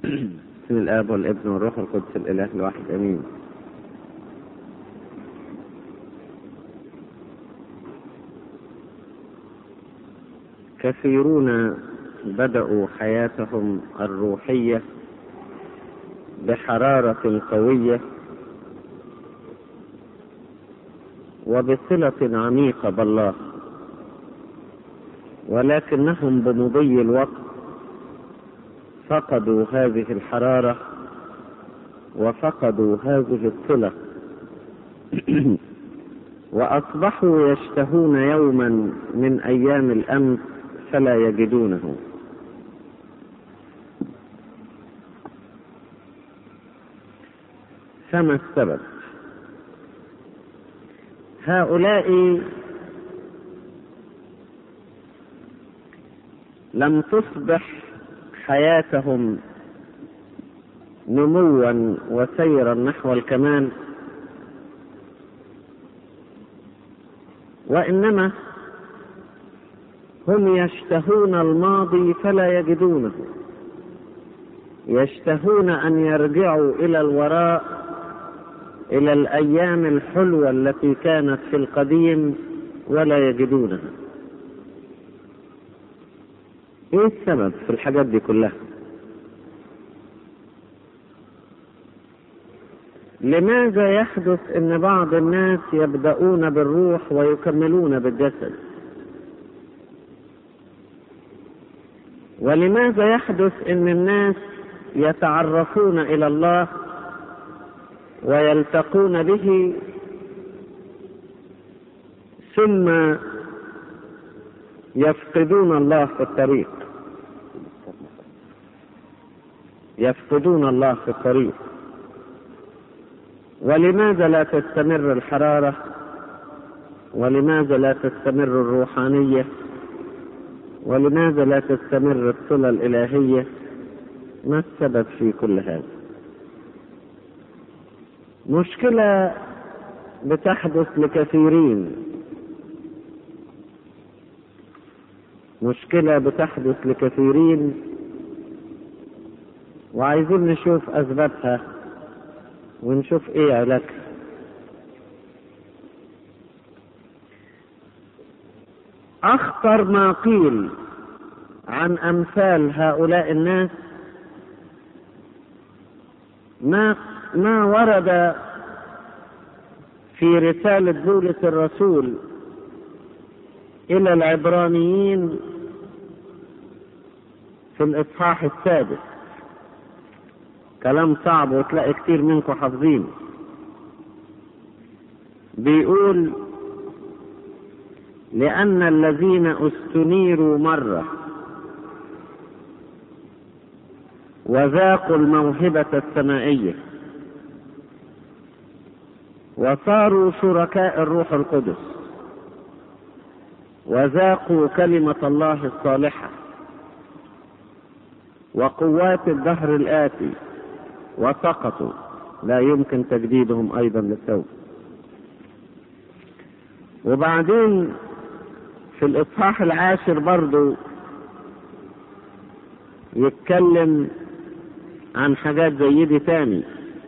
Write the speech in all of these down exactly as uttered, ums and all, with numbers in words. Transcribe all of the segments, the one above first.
بسم الآب والابن والروح القدس الإله الواحد أمين. كثيرون بدأوا حياتهم الروحية بحرارة قوية وبصلة عميقة بالله، ولكنهم بمضي الوقت فقدوا هذه الحرارة وفقدوا هذه الصلة وأصبحوا يشتهون يوما من أيام الأمس فلا يجدونه. فما السبب؟ هؤلاء لم تصبح حياتهم نموا وسيرا نحو الكمال، وإنما هم يشتهون الماضي فلا يجدونه، يشتهون أن يرجعوا إلى الوراء إلى الأيام الحلوة التي كانت في القديم ولا يجدونها. إيه السبب في الحاجات دي كلها؟ لماذا يحدث أن بعض الناس يبدأون بالروح ويكملون بالجسد؟ ولماذا يحدث أن الناس يتعرفون إلى الله ويلتقون به ثم يفقدون الله في الطريق يفقدون الله في الطريق ولماذا لا تستمر الحرارة؟ ولماذا لا تستمر الروحانية؟ ولماذا لا تستمر الصلة الإلهية؟ ما السبب في كل هذا؟ مشكلة بتحدث لكثيرين مشكلة بتحدث لكثيرين وعايزين نشوف أسبابها ونشوف إيه علاجها. أخطر ما قيل عن أمثال هؤلاء الناس ما ما ورد في رسالة بولس الرسول إلى العبرانيين في الإصحاح السادس. كلام صعب وتلاقي كتير منكم حافظين. بيقول: لأن الذين استنيروا مرة وذاقوا الموهبة السمائية وصاروا شركاء الروح القدس وذاقوا كلمة الله الصالحة وقوات الدهر الآتي وسقطوا، لا يمكن تجديدهم أيضا للتوبة. وبعدين في الإصحاح العاشر برضو يتكلم عن حاجات زي دي تاني.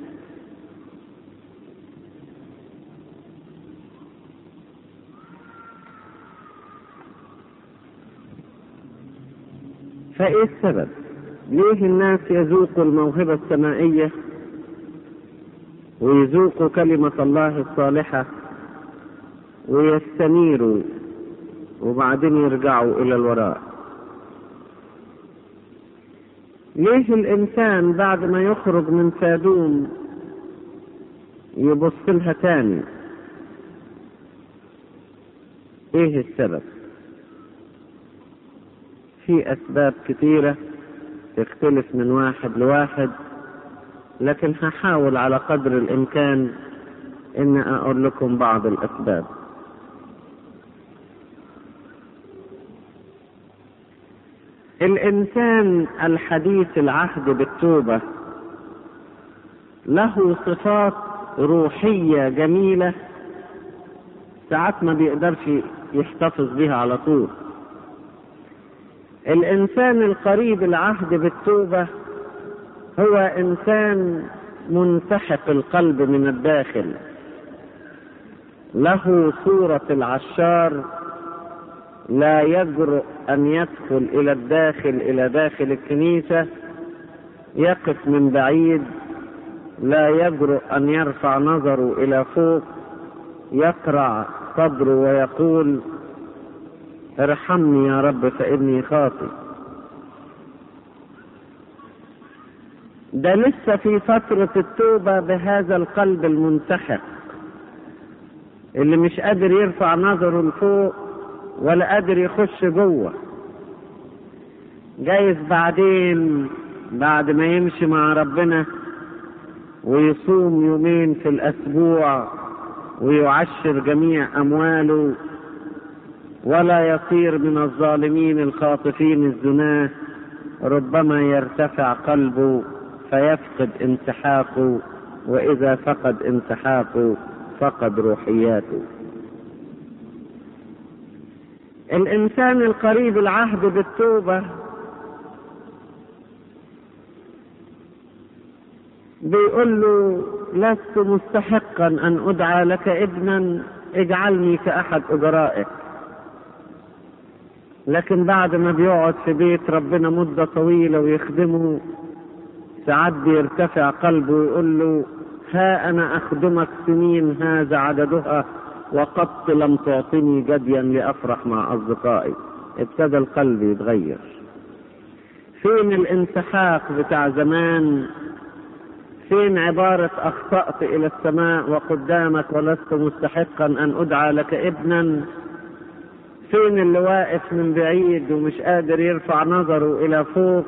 فإيه السبب؟ ليه الناس يذوقوا الموهبة السمائية ويذوقوا كلمة الله الصالحة ويستنيروا وبعدين يرجعوا إلى الوراء؟ ليه الإنسان بعد ما يخرج من سادوم يبص لها تاني؟ إيه السبب؟ في أسباب كثيرة تختلف من واحد لواحد، لكن هحاول على قدر الإمكان إن أقول لكم بعض الأسباب. الإنسان الحديث العهد بالتوبة له صفات روحية جميلة ساعات ما بيقدرش يحتفظ بها على طول. الإنسان القريب العهد بالتوبة هو إنسان منسحق القلب من الداخل، له صورة العشار، لا يجرؤ أن يدخل إلى الداخل إلى داخل الكنيسة، يقف من بعيد، لا يجرؤ أن يرفع نظره إلى فوق، يقرع صدره ويقول ارحمني يا رب فإني خاطئ. ده لسه في فترة التوبة بهذا القلب المنسحق اللي مش قادر يرفع نظره لفوق ولا قادر يخش جوه. جايز بعدين بعد ما يمشي مع ربنا ويصوم يومين في الأسبوع ويعشر جميع أمواله ولا يصير من الظالمين الخاطفين الزناه، ربما يرتفع قلبه فيفقد انسحاقه، وإذا فقد انسحاقه فقد روحياته. الإنسان القريب العهد بالتوبة بيقول له لست مستحقا أن أدعى لك ابنا، اجعلني كأحد أجرائك. لكن بعد ما بيقعد في بيت ربنا مدة طويلة ويخدمه، ساعات بيرتفع قلبه ويقول له ها أنا أخدمك سنين هذا عددها وقد لم تعطني جديا لأفرح مع أصدقائي. ابتدى القلب يتغير. فين الانسحاق بتاع زمان؟ فين عبارة أخطأت إلى السماء وقدامك ولست مستحقا أن أدعى لك ابنا؟ فين اللي واقف من بعيد ومش قادر يرفع نظره إلى فوق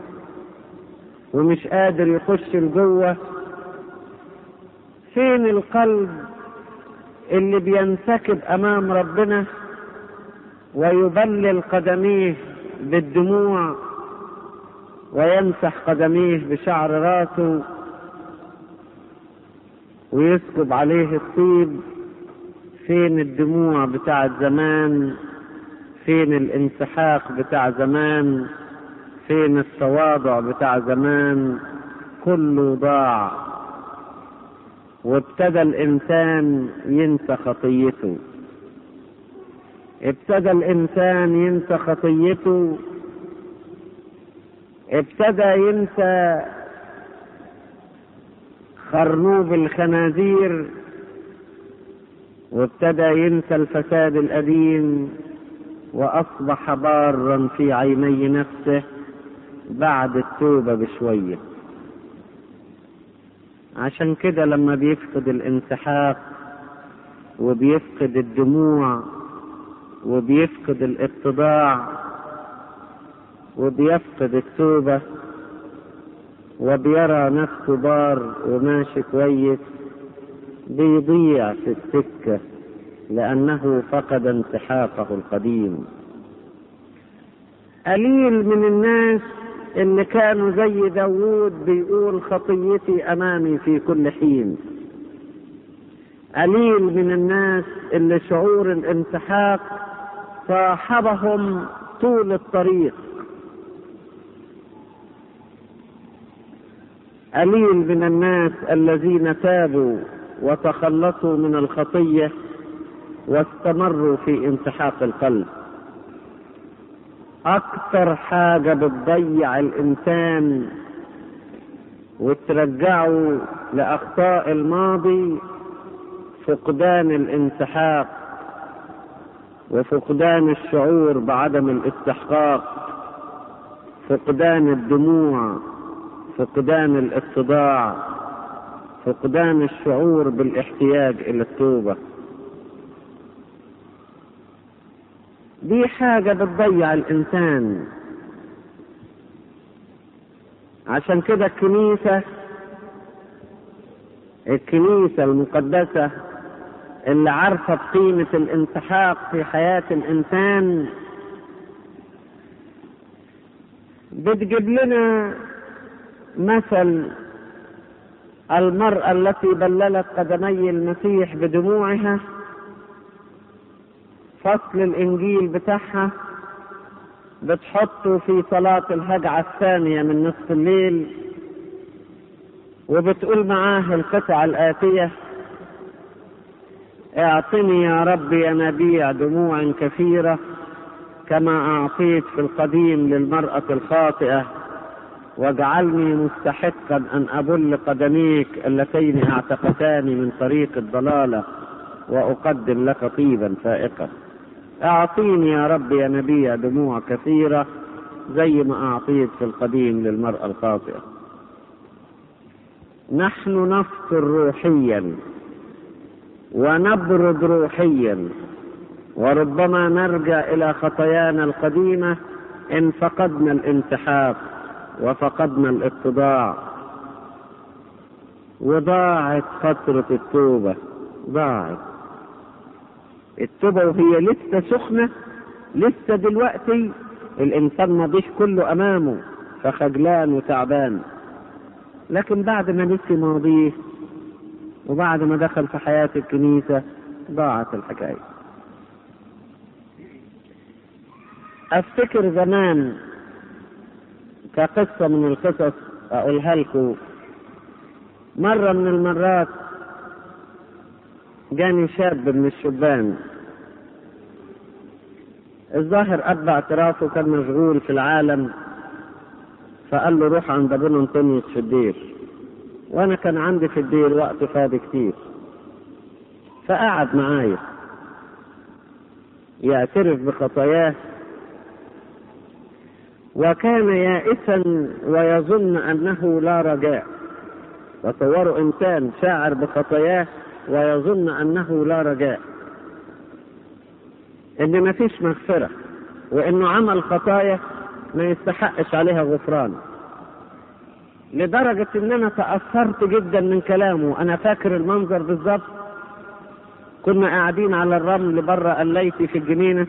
ومش قادر يخش لجوه؟ فين القلب اللي بينسكب أمام ربنا ويبلل قدميه بالدموع ويمسح قدميه بشعر راسه ويسكب عليه الطيب؟ فين الدموع بتاع زمان؟ فين الانسحاق بتاع زمان؟ فين التواضع بتاع زمان؟ كله ضاع، وابتدى الإنسان ينسى خطيته. ابتدى الإنسان ينسى خطيته، ابتدى ينسى خرنوب الخنازير، وابتدى ينسى الفساد القديم، وأصبح بارا في عيني نفسه بعد التوبة بشوية. عشان كده لما بيفقد الانسحاق وبيفقد الدموع وبيفقد الاتضاع وبيفقد التوبة وبيرى نفسه بار وماشي كويس، بيضيع في السكة لأنه فقد انسحاقه القديم. قليل من الناس اللي كانوا زي داوود بيقول خطيتي أمامي في كل حين. قليل من الناس اللي شعور الانسحاق صاحبهم طول الطريق. قليل من الناس الذين تابوا وتخلصوا من الخطية واستمروا في انسحاق القلب. أكثر حاجة بتضيع الإنسان وترجعه لأخطاء الماضي فقدان الانسحاق وفقدان الشعور بعدم الاستحقاق، فقدان الدموع، فقدان الاتضاع، فقدان الشعور بالاحتياج إلى التوبة. دي حاجة بتضيع الإنسان. عشان كده الكنيسة الكنيسة المقدسة اللي عارفة بقيمة الانسحاق في حياة الإنسان بتجيب لنا مثل المرأة التي بللت قدمي المسيح بدموعها. فصل الإنجيل بتاعها بتحطه في صلاة الهجعة الثانية من نصف الليل وبتقول معاه القطعة الآتية: اعطني يا رب ينابيع دموع كثيرة كما أعطيت في القديم للمرأة الخاطئة، واجعلني مستحقا أن أبل قدميك اللتين اعتقتاني من طريق الضلالة وأقدم لك طيبا فائقا. أعطيني يا رب ينابيع دموع كثيرة زي ما أعطيت في القديم للمرأة الخاطئة. نحن نفطر روحيا ونبرد روحيا، وربما نرجع إلى خطايانا القديمة إن فقدنا الانسحاق وفقدنا الاتضاع، وضاعت فترة التوبة. ضاعت التوبة وهي لسه سخنة، لسه دلوقتي الإنسان ماضيش كله أمامه فخجلان وتعبان، لكن بعد ما نسي ماضيه وبعد ما دخل في حياة الكنيسة ضاعت الحكاية. أفتكر زمان كقصة من القصص أقولها لكم. مرة من المرات جاني شاب من الشبان، الظاهر أتبع اعترافه كان مشغول في العالم، فقال له روح عند ابونا انطونيوس في الدير، وانا كان عندي في الدير وقت فاضي كتير، فقعد معايا يعترف بخطاياه، وكان يائسا ويظن انه لا رجاء. تصوروا انسان شاعر بخطاياه ويظن انه لا رجاء، ان ما فيش مغفرة، وانه عمل خطايا ما يستحقش عليها غفران. لدرجة ان انا تأثرت جدا من كلامه. انا فاكر المنظر بالظبط، كنا قاعدين على الرمل بره قليتي في الجنينة،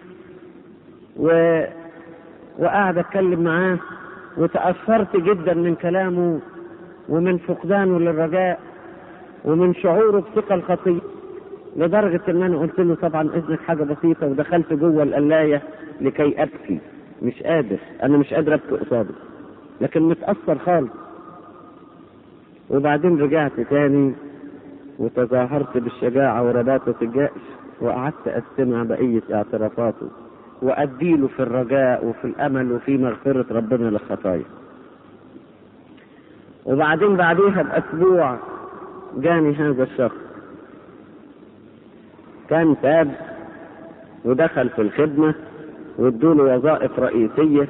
و... وقاعد اتكلم معاه، وتأثرت جدا من كلامه ومن فقدانه للرجاء ومن شعوره بثقة الخطية، لدرجة ان انا قلت له طبعا اذنك حاجة بسيطة، ودخلت جوه القلاية لكي ابكي. مش قادر، انا مش قادر ابكي قصاده، لكن متأثر خالص. وبعدين رجعت تاني وتظاهرت بالشجاعة ورباطة الجأش، وقعدت استمع بقية اعترافاته واديله في الرجاء وفي الامل وفي مغفرة ربنا للخطايا. وبعدين بعديها باسبوع جاني هذا الشخص، كان تاب ودخل في الخدمة وادوله وظائف رئيسية.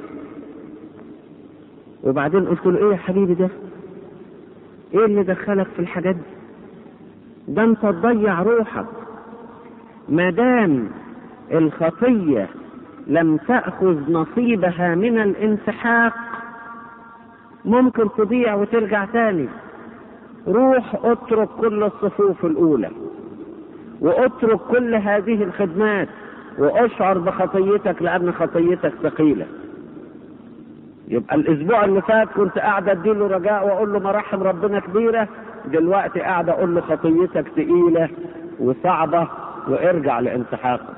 وبعدين قلت له ايه يا حبيبي ده؟ ايه اللي دخلك في الحاجات دي؟ ده انت تضيع روحك. ما دام الخطية لم تأخذ نصيبها من الانسحاق ممكن تضيع وترجع تاني. روح اترك كل الصفوف الاولى، واترك كل هذه الخدمات، واشعر بخطيتك لان خطيتك ثقيلة. يبقى الاسبوع اللي فات كنت قاعد اديله رجاء واقول له مراحم ربنا كبيرة، دلوقتي قاعد اقول له خطيتك ثقيلة وصعبة وارجع لانسحاقك.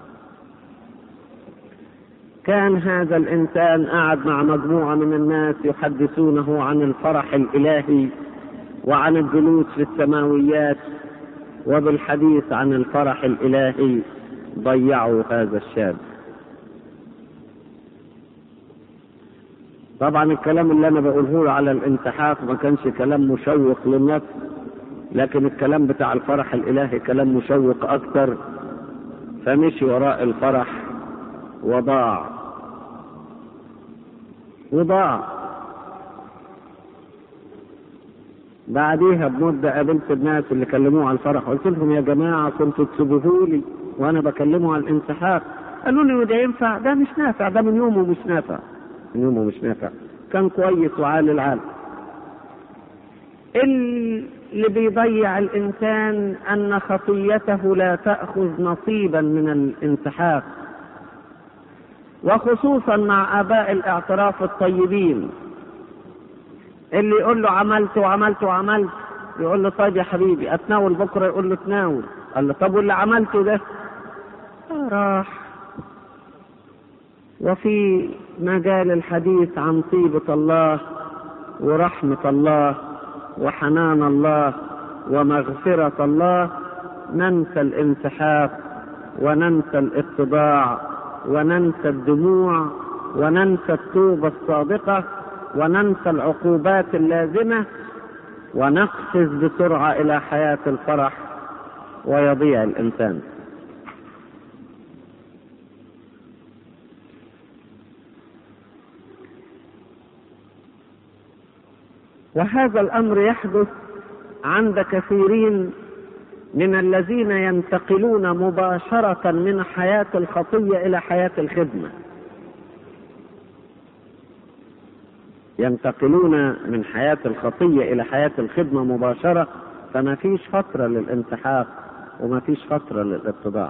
كان هذا الانسان قاعد مع مجموعة من الناس يحدثونه عن الفرح الالهي وعن الجلوس في السماويات، وبالحديث عن الفرح الالهي ضيعوا هذا الشاب. طبعا الكلام اللي انا بقوله على الانسحاق ما كانش كلام مشوق للنفس، لكن الكلام بتاع الفرح الالهي كلام مشوق اكتر، فمشي وراء الفرح وضاع وضاع. بعديها بمدة قابلت الناس اللي كلموه عن الفرح، قلت لهم يا جماعة كنتوا تسيبوهولي وانا بكلمه عن الانسحاق. قالوا لي وده ينفع؟ ده مش نافع، ده من يومه مش نافع، من يومه مش نافع، كان كويس وعالي العال. اللي بيضيع الانسان ان خطيته لا تأخذ نصيبا من الانسحاق، وخصوصا مع اباء الاعتراف الطيبين اللي يقول له عملت وعملت وعملت، يقول له طيب يا حبيبي اتناول بكره، يقول له تناول. قال له طب واللي عملته ده؟ راح. وفي مجال الحديث عن طيبة الله ورحمة الله وحنان الله ومغفرة الله ننسى الانسحاب وننسى الاتضاع وننسى الدموع وننسى التوبة الصادقة وننسى العقوبات اللازمة ونقفز بسرعة إلى حياة الفرح ويضيع الإنسان. وهذا الأمر يحدث عند كثيرين من الذين ينتقلون مباشرة من حياة الخطية إلى حياة الخدمة. ينتقلون من حياة الخطية إلى حياة الخدمة مباشرة، فما فيش فترة للانسحاق وما فيش فترة للاتضاع.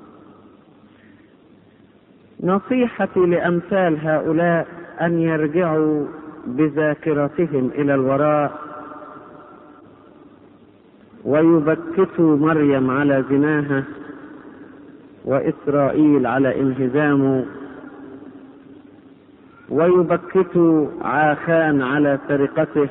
نصيحتي لأمثال هؤلاء أن يرجعوا بذاكرتهم إلى الوراء ويبكتوا مريم على زناها وإسرائيل على انهزامه، ويبكتوا عاخان على سرقته،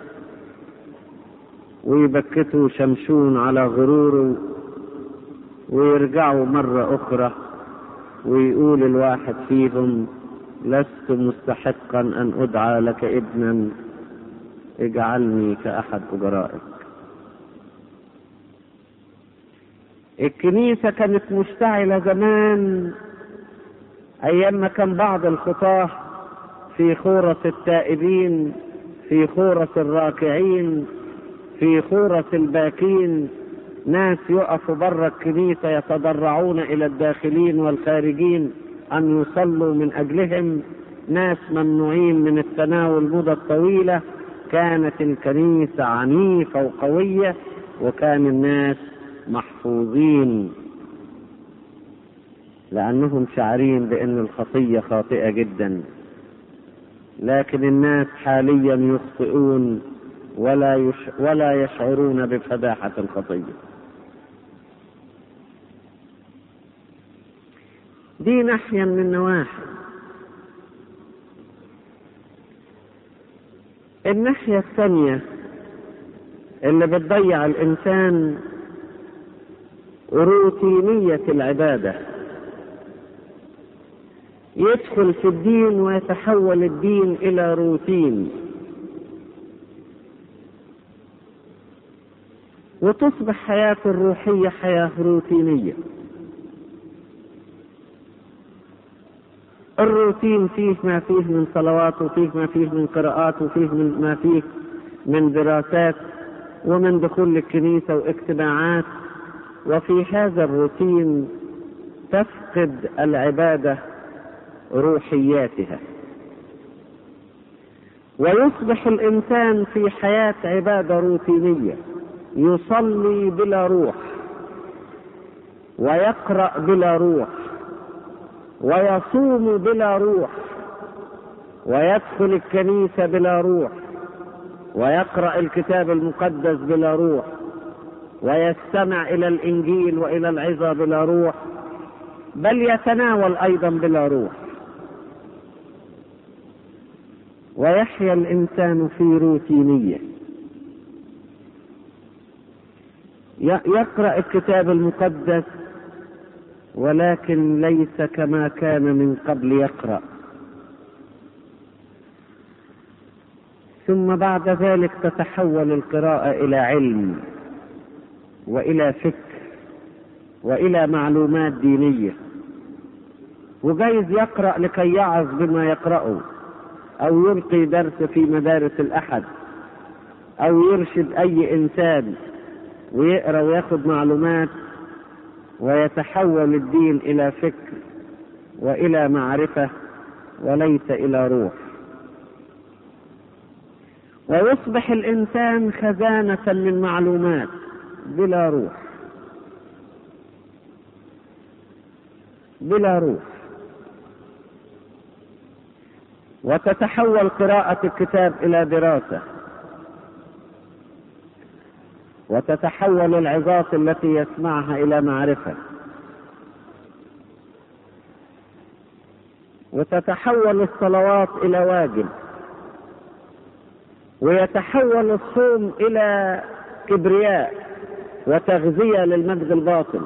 ويبكتوا شمشون على غروره، ويرجعوا مرة أخرى ويقول الواحد فيهم: لست مستحقا أن أدعى لك ابنا، اجعلني كأحد أجرائك. الكنيسة كانت مشتعلة زمان أيام ما كان بعض الخطاة في خورة التائبين، في خورة الراكعين، في خورة الباكين، ناس يقفوا برا الكنيسة يتضرعون إلى الداخلين والخارجين أن يصلوا من أجلهم، ناس ممنوعين من التناول مدة طويلة. كانت الكنيسة عنيفة وقوية، وكان الناس محفوظين لأنهم شعرين بأن الخطية خاطئة جدا. لكن الناس حاليا يخطئون ولا يش... ولا يشعرون بفداحة الخطية. دي ناحية من النواحي. الناحية الثانية اللي بتضيع الإنسان روتينية العبادة. يدخل في الدين ويتحول الدين إلى روتين، وتصبح حياته الروحية حياة روتينية. الروتين فيه ما فيه من صلوات، وفيه ما فيه من قراءات، وفيه من ما فيه من دراسات، ومن دخول الكنيسة واجتماعات. وفي هذا الروتين تفقد العبادة روحياتها، ويصبح الإنسان في حياة عبادة روتينية، يصلي بلا روح، ويقرأ بلا روح، ويصوم بلا روح، ويدخل الكنيسة بلا روح، ويقرأ الكتاب المقدس بلا روح، ويستمع إلى الإنجيل وإلى العظة بلا روح، بل يتناول أيضا بلا روح. ويحيا الإنسان في روتينية، يقرأ الكتاب المقدس ولكن ليس كما كان من قبل يقرأ. ثم بعد ذلك تتحول القراءة إلى علم وإلى فكر وإلى معلومات دينية، وجايز يقرأ لكي يعظ بما يقرأه، أو يلقي درس في مدارس الأحد، أو يرشد أي إنسان ويقرأ ويأخذ معلومات، ويتحول الدين إلى فكر وإلى معرفة وليس إلى روح. ويصبح الإنسان خزانة من معلومات بلا روح، بلا روح. وتتحول قراءة الكتاب إلى دراسة، وتتحول العظات التي يسمعها إلى معرفة، وتتحول الصلوات إلى واجب، ويتحول الصوم إلى كبرياء وتغذية للمجد الباطل.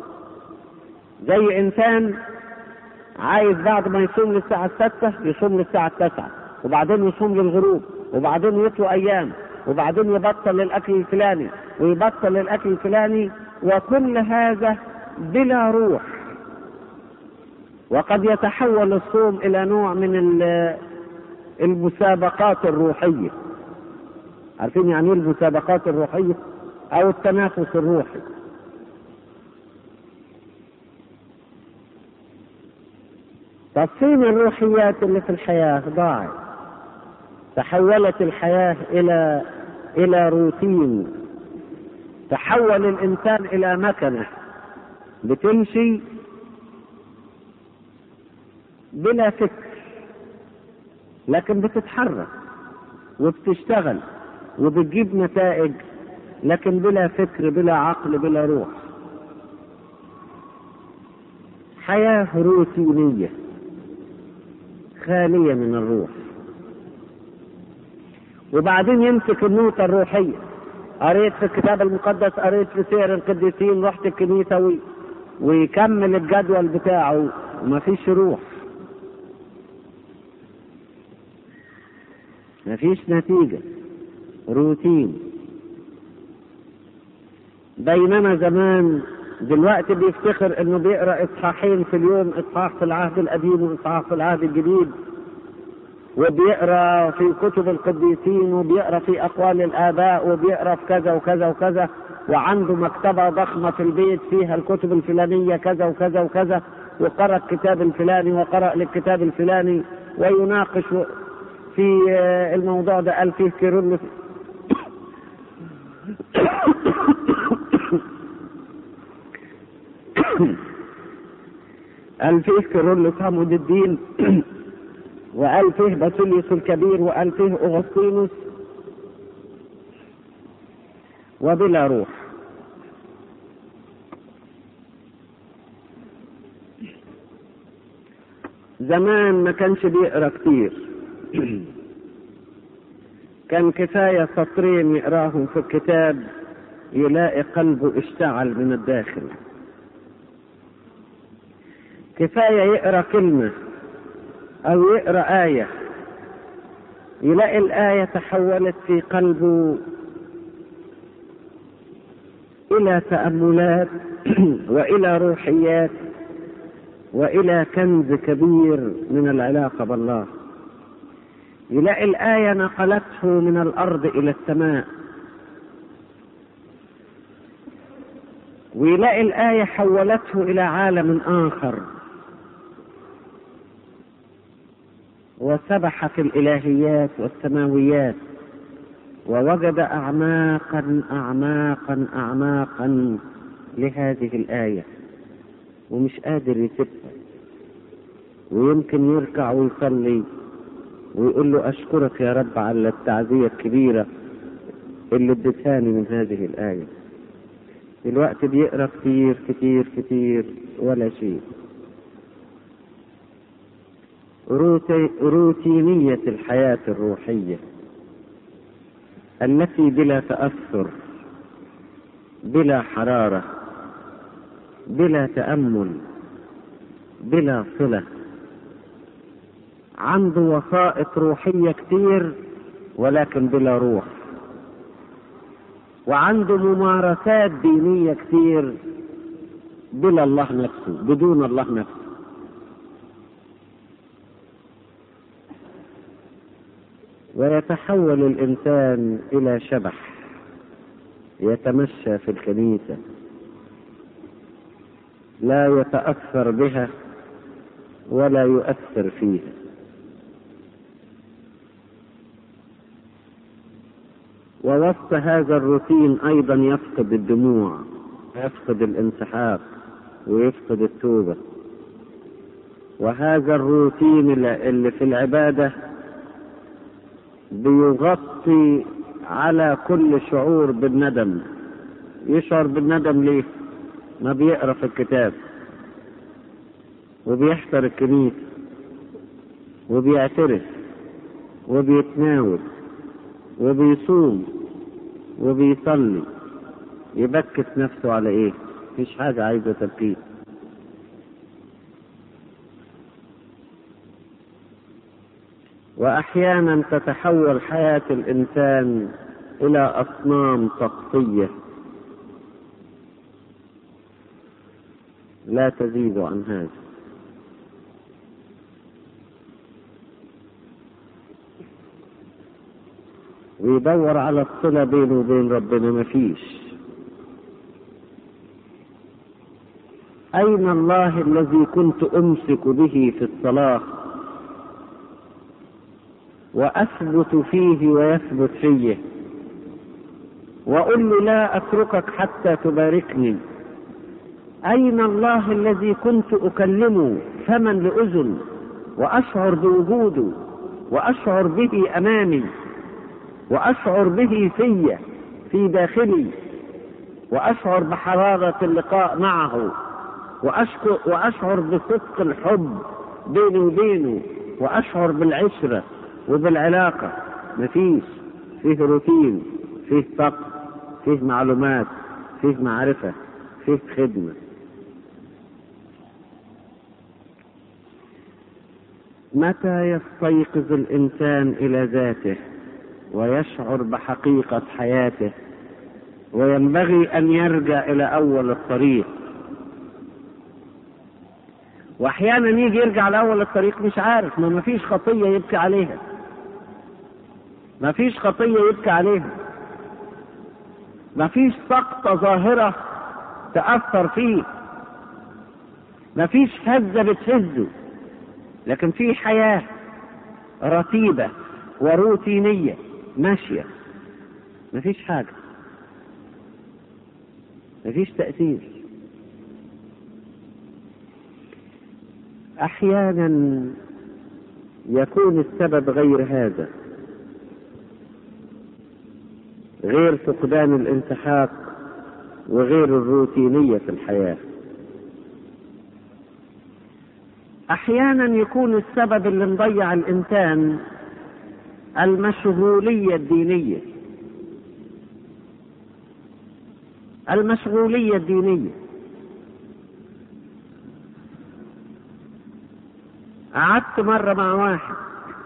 زي إنسان عايز بعد ما يصوم للساعة الستة يصوم للساعة التاسعة، وبعدين يصوم للغروب، وبعدين يطلع أيام، وبعدين يبطل الأكل الفلاني ويبطل الأكل الفلاني، وكل هذا بلا روح. وقد يتحول الصوم إلى نوع من المسابقات الروحية. عارفين يعني ايه المسابقات الروحية؟ أو التنافس الروحي. تصميم الروحيات اللي في الحياة ضاعت، تحولت الحياة إلى إلى روتين، تحول الإنسان إلى مكنة بتمشي بلا فكر، لكن بتتحرك وبتشتغل وبتجيب نتائج، لكن بلا فكر بلا عقل بلا روح. حياة روتينية خالية من الروح. وبعدين يمسك النوتة الروحية، قريت في الكتاب المقدس، قريت في سير القديسين، رحت الكنيسة وي... ويكمل الجدول بتاعه وما فيش روح، ما فيش نتيجة، روتين. بينما زمان دلوقتي بيفتخر انه بيقرأ اصحاحين في اليوم، اصحاح في العهد القديم واصحاح في العهد الجديد، وبيقرأ في كتب القديسين، وبيقرأ في اقوال الاباء، وبيقرأ في كذا وكذا وكذا، وعنده مكتبة ضخمة في البيت فيها الكتب الفلانية كذا وكذا وكذا، وقرأ الكتاب الفلاني وقرأ للكتاب الفلاني، ويناقش في الموضوع ده. قال فيه كيرلس قال فيه كيرلس عمود الدين، وقال فيه باسيليوس الكبير، وقال فيه أغسطينوس، وبلا روح. زمان ما كانش بيقرأ كتير، كان كفاية سطرين يقراهم في الكتاب يلاقي قلبه اشتعل من الداخل. كفاية يقرأ كلمة أو يقرأ آية يلاقي الآية تحولت في قلبه إلى تأملات وإلى روحيات وإلى كنز كبير من العلاقة بالله. يلاقي الآية نقلته من الأرض إلى السماء، ويلاقي الآية حولته إلى عالم آخر، وسبح في الإلهيات والسماويات، ووجد أعماقا أعماقا أعماقا لهذه الآية، ومش قادر يسيبها. ويمكن يركع ويصلي ويقول له أشكرك يا رب على التعزية الكبيرة اللي ادتهاني من هذه الآية. الوقت بيقرأ كتير كتير كتير ولا شيء. روتي روتينية الحياة الروحية التي بلا تأثر، بلا حرارة، بلا تأمل، بلا صلة. عنده وسائط روحية كتير ولكن بلا روح، وعنده ممارسات دينية كتير بلا الله نفسه، بدون الله نفسه. ويتحول الإنسان إلى شبح يتمشى في الكنيسة، لا يتأثر بها ولا يؤثر فيها. ووسط هذا الروتين أيضا يفقد الدموع، يفقد الانسحاق، ويفقد التوبة. وهذا الروتين اللي في العبادة بيغطي على كل شعور بالندم. يشعر بالندم ليه؟ ما بيقرأ في الكتاب، وبيحضر الكنيسة، وبيعترف، وبيتناول، وبيصوم وبيصلي، يبكت نفسه على ايه؟ مفيش حاجة عايزة تبكيت. وأحيانا تتحول حياة الإنسان إلى أصنام سقطية لا تزيد عن هذا. ويدور على الصلة بينه وبين ربنا، مفيش. أين الله الذي كنت أمسك به في الصلاة وأثبت فيه ويثبت فيه، وأقول له لا أتركك حتى تباركني؟ أين الله الذي كنت أكلمه فما لأذن وأشعر بوجوده وأشعر به أمامي وأشعر به في في داخلي وأشعر بحرارة اللقاء معه وأشعر بصدق الحب بيني وبينه وأشعر بالعشرة وبالعلاقة؟ مفيش. فيه روتين، فيه طقس، فيه معلومات، فيه معرفة، فيه خدمة. متى يستيقظ الإنسان إلى ذاته ويشعر بحقيقة حياته وينبغي أن يرجع إلى أول الطريق؟ وأحيانا يجي يرجع لأول الطريق مش عارف، ما مفيش خطية يبكي عليها، مفيش خطية يبكي عليها، مفيش سقطة ظاهرة تأثر فيه، مفيش هزة بتهزه، لكن في حياة رتيبة وروتينية ماشية، مفيش حاجة، مفيش تأثير. أحيانا يكون السبب غير هذا، غير فقدان الانسحاق وغير الروتينية في الحياة. أحيانا يكون السبب اللي مضيع الإنسان المشغولية الدينية. المشغولية الدينية قعدت مرة مع واحد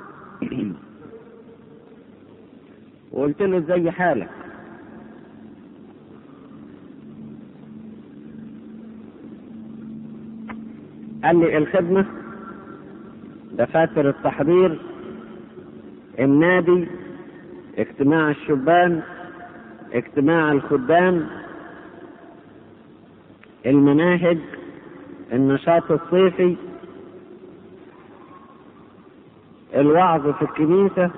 وقلت له زي حالك، قال لي الخدمة، دفاتر التحضير، النادي، اجتماع الشبان، اجتماع الخدام، المناهج، النشاط الصيفي، الوعظ في الكنيسة.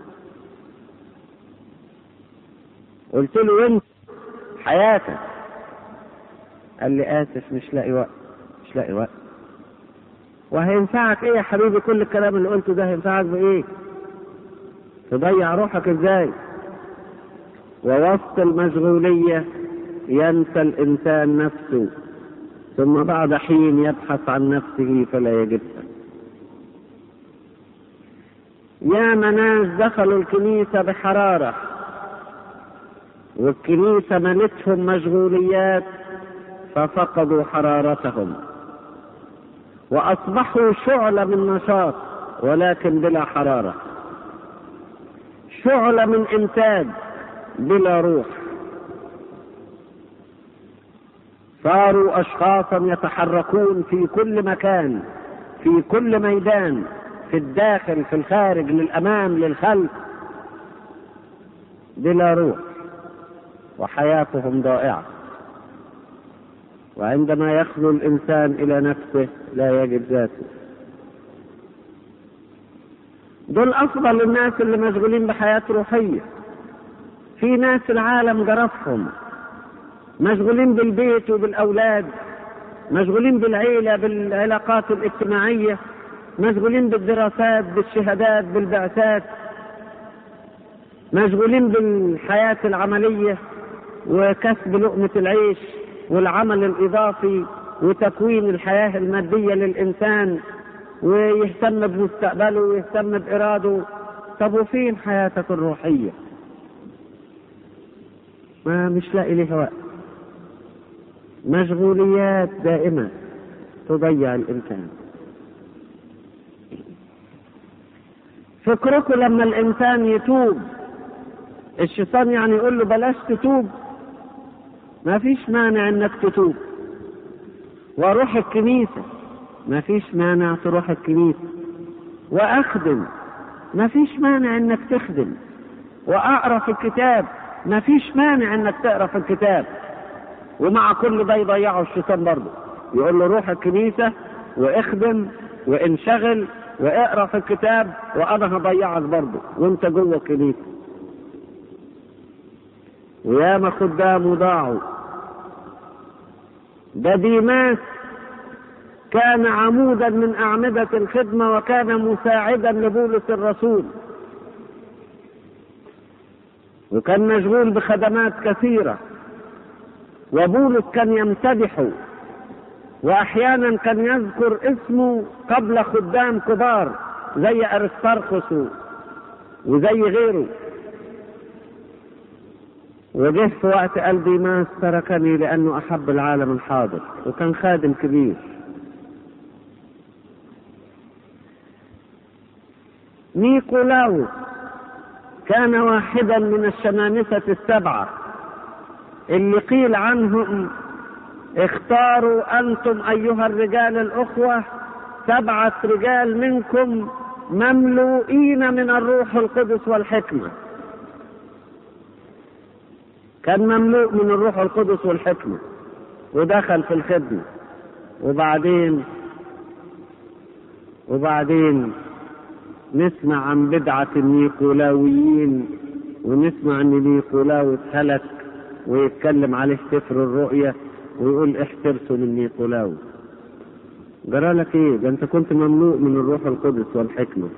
قلت له وانت حياتك؟ قال لي آسف مش لاقي وقت. مش لاقي وقت وهينفعك ايه يا حبيبي؟ كل الكلام اللي قلته ده هينفعك بايه؟ تضيع روحك ازاي؟ ووسط المشغولية ينسى الإنسان نفسه، ثم بعد حين يبحث عن نفسه فلا يجدها. يا ناس دخلوا الكنيسة بحرارة والكنيسة ملتهم مشغوليات ففقدوا حرارتهم وأصبحوا شعلة من نشاط ولكن بلا حرارة، شعلة من إنتاج بلا روح. صاروا أشخاصا يتحركون في كل مكان، في كل ميدان، في الداخل في الخارج، للأمام للخلف، بلا روح، وحياتهم ضائعة. وعندما يخلو الإنسان إلى نفسه لا يجد ذاته. دول أفضل الناس اللي مشغولين بحياة روحية. في ناس العالم جرفهم، مشغولين بالبيت وبالأولاد، مشغولين بالعيلة، بالعلاقات الاجتماعية، مشغولين بالدراسات، بالشهادات، بالبعثات، مشغولين بالحياة العملية وكسب لقمة العيش والعمل الإضافي وتكوين الحياة المادية للإنسان، ويهتم بمستقبله ويهتم بإراده. طب وفين حياتك الروحية؟ ما مش لاقي ليه وقت، مشغوليات دائمة تضيع الإنسان. فكركم لما الإنسان يتوب الشيطان يعني يقول له بلاش تتوب؟ ما فيش مانع انك تتوب، واروح الكنيسة ما فيش مانع تروح الكنيسة، واخدم ما فيش مانع انك تخدم، واقرا في الكتاب ما فيش مانع انك تقرا في الكتاب. ومع كل ده يضيعه الشيطان برضه، يقول له روح الكنيسة واخدم وانشغل واقرا في الكتاب وانا هضيعك برضه وانت جوه الكنيسة. وياما خدام ضاعوا. ده ديماس كان عمودا من أعمدة الخدمة وكان مساعدا لبولس الرسول، وكان مشغول بخدمات كثيرة، وبولس كان يمتدحه وأحيانا كان يذكر اسمه قبل خدام كبار زي أرسطرخس وزي غيره. وجه في وقت قال ديماس تركني لأنه أحب العالم الحاضر، وكان خادم كبير. نيقولاوس كان واحدا من الشمامسة السبعة اللي قيل عنهم اختاروا أنتم أيها الرجال الأخوة سبعة رجال منكم مملوئين من الروح القدس والحكمة. كان مملوء من الروح القدس والحكمة ودخل في الخدمة. وبعدين وبعدين نسمع عن بدعة النيقولاويين، ونسمع ان نيقولاوس هلك ويتكلم عليه سفر الرؤيا ويقول احترسوا من نيقولاوس. جرى لك ايه؟ ده انت كنت مملوء من الروح القدس والحكمة.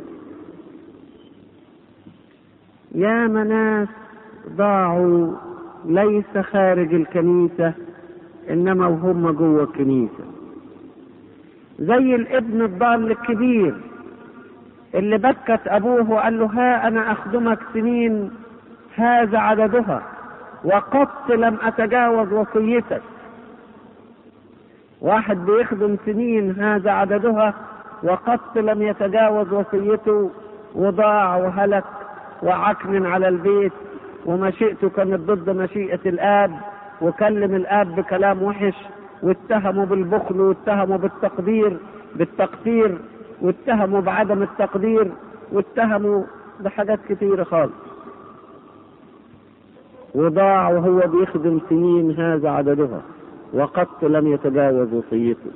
يا ناس ضاعوا ليس خارج الكنيسة انما وهم جوه الكنيسة، زي الابن الضال الكبير اللي بكت ابوه وقال له ها انا اخدمك سنين هذا عددها وقط لم اتجاوز وصيتك. واحد بيخدم سنين هذا عددها وقط لم يتجاوز وصيته، وضاع وهلك وعكن على البيت، ومشيئته كانت ضد مشيئة الآب، وكلم الآب بكلام وحش، واتهموا بالبخل، واتهموا بالتقدير بالتقصير، واتهموا بعدم التقدير، واتهموا بحاجات كتيرة خالص. وضاع وهو بيخدم سنين هذا عددها وقط لم يتجاوز وصيته.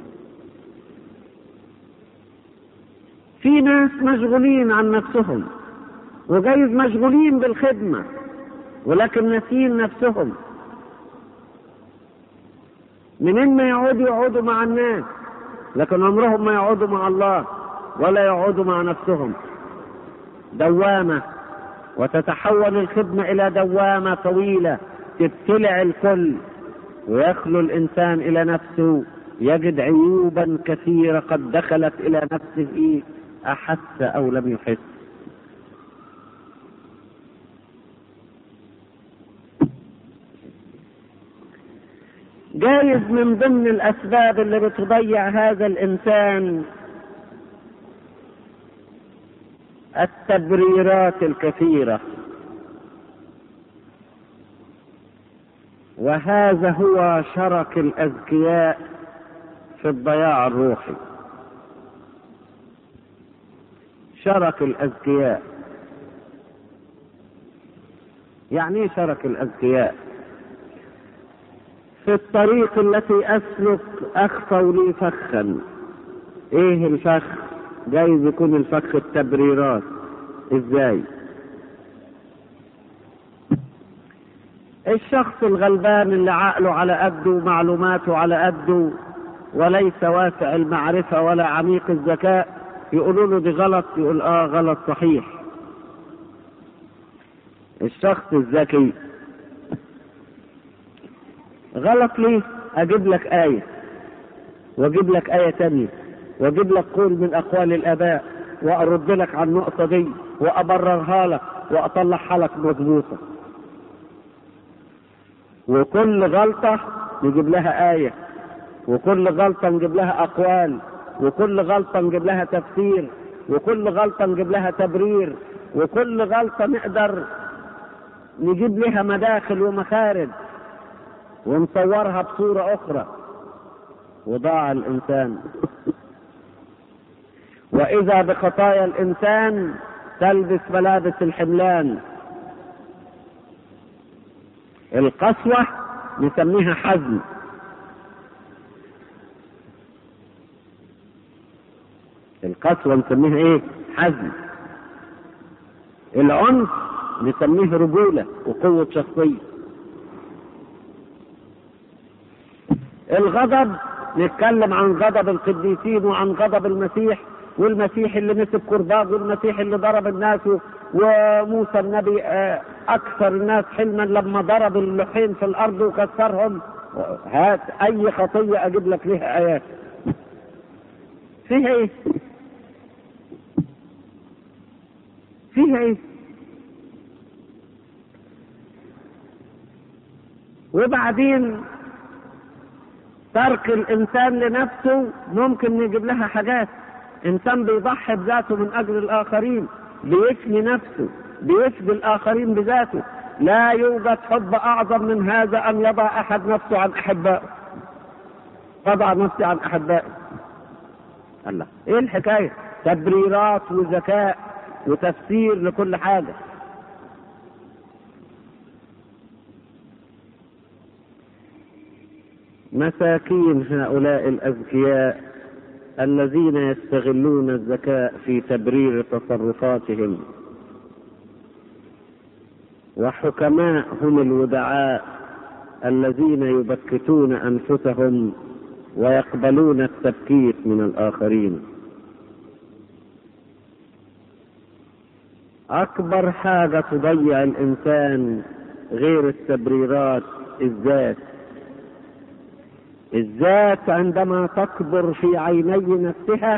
في ناس مشغولين عن نفسهم، وجايز مشغولين بالخدمة ولكن ناسين نفسهم. منين ما يقعدوا يقعدوا مع الناس، لكن عمرهم ما يقعدوا مع الله ولا يقعدوا مع نفسهم. دوامة، وتتحول الخدمة إلى دوامة طويلة تبتلع الكل، ويخلو الإنسان إلى نفسه يجد عيوبا كثيرة قد دخلت إلى نفسه أحس أو لم يحس. جايز من ضمن الأسباب اللي بتضيع هذا الإنسان التبريرات الكثيرة، وهذا هو شرك الأذكياء في الضياع الروحي. شرك الأذكياء يعني ايه شرك الأذكياء؟ في الطريق التي أسلك أخفوا لي فخا. ايه الفخ؟ جايز يكون الفخ التبريرات. ازاي؟ الشخص الغلبان اللي عقله على قده ومعلوماته على قده وليس واسع المعرفة ولا عميق الذكاء، يقولوا له دي غلط، يقول اه غلط صحيح. الشخص الذكي غلط ليه؟ اجيب لك آية واجيب لك آية تانية واجيب لك قول من اقوال الاباء وارد لك على النقطة دي وابررها لك واطلعها لك مضبوطة. وكل غلطة نجيب لها آية، وكل غلطة نجيب لها أقوال، وكل غلطة نجيب لها تفسير، وكل غلطة نجيب لها تبرير، وكل غلطة نقدر نجيب لها مداخل ومخارج ونصورها بصورة أخرى. وضاع الإنسان. وإذا بخطايا الإنسان تلبس ملابس الحملان. القسوة نسميها حزم، القسوة نسميها ايه؟ حزم. العنف نسميه رجولة وقوة شخصية. الغضب نتكلم عن غضب القديسين وعن غضب المسيح، والمسيح اللي مسك كرباج، والمسيح اللي ضرب الناس، وموسى النبي اكثر الناس حلما لما ضرب اللحين في الارض وكسرهم. هات اي خطية اجيب لك لها ايات. فيها ايه؟ فيها ايه؟ وبعدين ترك الانسان لنفسه ممكن نجيب لها حاجات. انسان بيضحي بذاته من اجل الاخرين، بيفني نفسه، بيفدي الاخرين بذاته. لا يوجد حب اعظم من هذا ان يضع احد نفسه عن احبائه. اضع نفسي عن احبائي. الله، ايه الحكايه؟ تبريرات وذكاء وتفسير لكل حاجه. مساكين هؤلاء الأذكياء الذين يستغلون الذكاء في تبرير تصرفاتهم، وحكماء هم الودعاء الذين يبكتون أنفسهم ويقبلون التبكيت من الآخرين. أكبر حاجة تضيع الإنسان غير التبريرات الذات. الذات عندما تكبر في عيني نفسها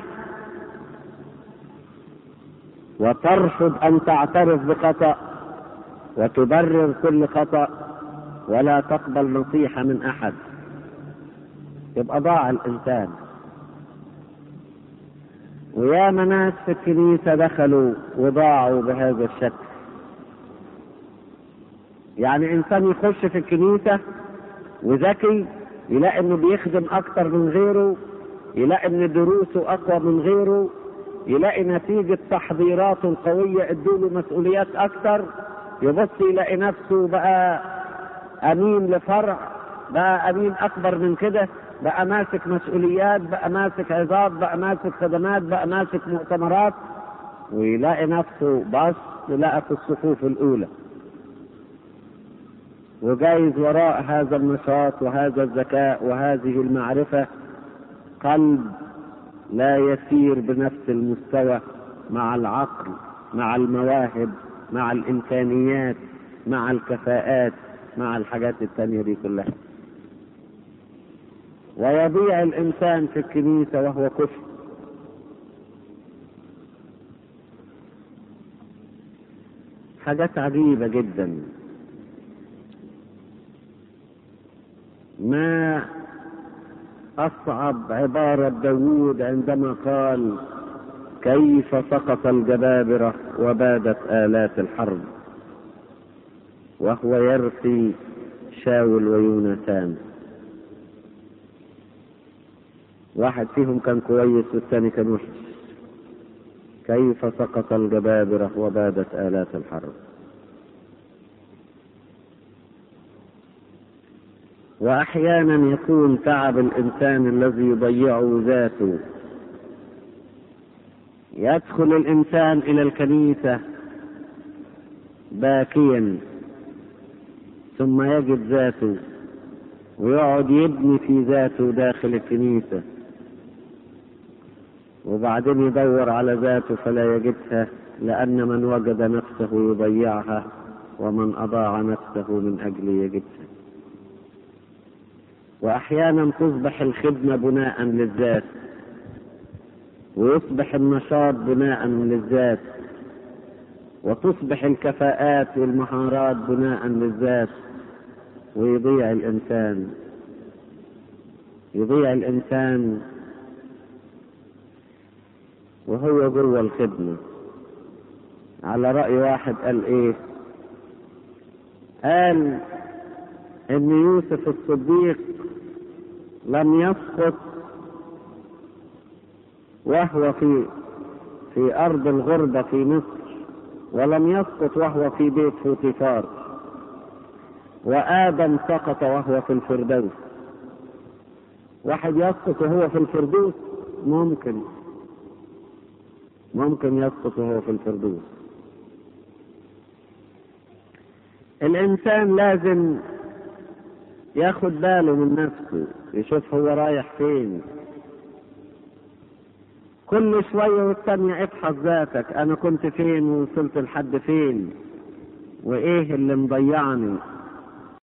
وترفض أن تعترف بخطأ وتبرر كل خطأ ولا تقبل نصيحة من أحد، يبقى ضاع الإنسان. ويا ناس في الكنيسة دخلوا وضاعوا بهذا الشكل. يعني إنسان يخش في الكنيسة وذكي، يلاقي انه بيخدم اكتر من غيره، يلاقي ان دروسه اقوى من غيره، يلاقي نتيجة تحضيراته القوية ادوله مسؤوليات اكتر، يبص يلاقي نفسه بقى امين لفرع، بقى امين اكبر من كده، بقى ماسك مسؤوليات، بقى ماسك عظات، بقى ماسك خدمات، بقى ماسك مؤتمرات، ويلاقي نفسه بس لقى في الصفوف الاولى. وجايز وراء هذا النشاط وهذا الذكاء وهذه المعرفة قلب لا يسير بنفس المستوى مع العقل، مع المواهب، مع الإمكانيات، مع الكفاءات، مع الحاجات التانية دي كلها. ويضيع الإنسان في الكنيسة وهو كفر. حاجات عجيبة جدا. ما أصعب عبارة داود عندما قال كيف سقط الجبابرة وبادت آلات الحرب، وهو يرثي شاول ويوناثان. واحد فيهم كان كويس والثاني كان وحش. كيف سقط الجبابرة وبادت آلات الحرب. وأحيانا يكون تعب الإنسان الذي يضيعه ذاته. يدخل الإنسان إلى الكنيسة باكيا ثم يجد ذاته ويقعد يبني في ذاته داخل الكنيسة، وبعدين يدور على ذاته فلا يجدها، لأن من وجد نفسه يضيعها ومن أضاع نفسه من أجل يجدها. وأحيانا تصبح الخدمة بناء للذات، ويصبح النشاط بناء للذات، وتصبح الكفاءات والمهارات بناء للذات، ويضيع الإنسان يضيع الإنسان وهو جوه الخدمة. على رأي واحد قال إيه؟ قال إن يوسف الصديق لم يسقط وهو في في أرض الغربة في مصر، ولم يسقط وهو في بيت فوطيفار، وآدم سقط وهو في الفردوس. واحد يسقط وهو في الفردوس؟ ممكن ممكن يسقط وهو في الفردوس. الإنسان لازم ياخد باله من نفسه، يشوف هو رايح فين. كل شوية والتانية ابحث ذاتك، أنا كنت فين ووصلت لحد فين، وإيه اللي مضيعني،